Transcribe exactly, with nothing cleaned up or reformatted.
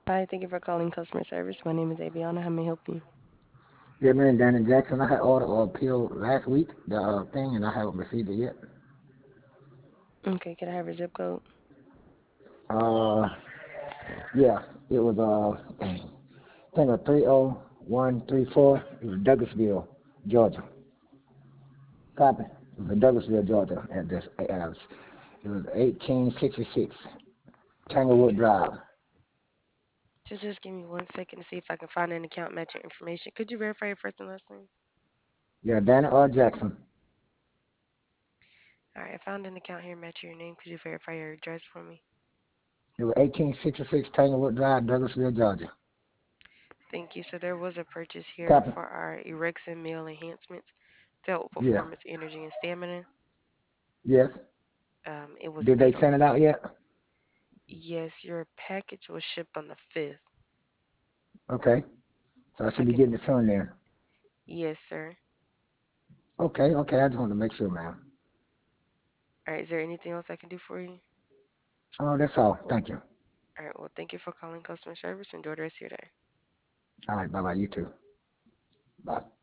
Hi, thank you for calling customer service. My name is Aviana. How may I help you? Yeah, man, Danny Jackson. I had ordered a pill last week, the uh, thing, and I haven't received it yet. Okay, can I have your zip code? Uh, yeah, it was uh, dang, I think of three oh one three four. It was Douglasville, Georgia. Copy. It was in Douglasville, Georgia. Address. Address. It was eighteen sixty-six Tanglewood Okay. Drive. Just just give me one second to see if I can find an account matching information. Could you verify your first and last name? Yeah, Danny R. Jackson. All right, I found an account here matching your name. Could you verify your address for me? It was eighteen sixty-six Tanglewood Drive, Douglasville, Georgia. Thank you. So there was a purchase here Copy. for our Erexin meal enhancements to help Yeah. performance, energy, and stamina. Yes. Um, it was Did they made on. send it out yet? Yes, your package was shipped on the fifth. Okay. So I I should be can. getting it soon then. Yes, sir. Okay, okay. I just wanted to make sure, man. All right, is there anything else I can do for you? Oh, that's all. Thank you. All right, well, thank you for calling customer service. Enjoy the rest of your day. All right, bye bye. You too. Bye.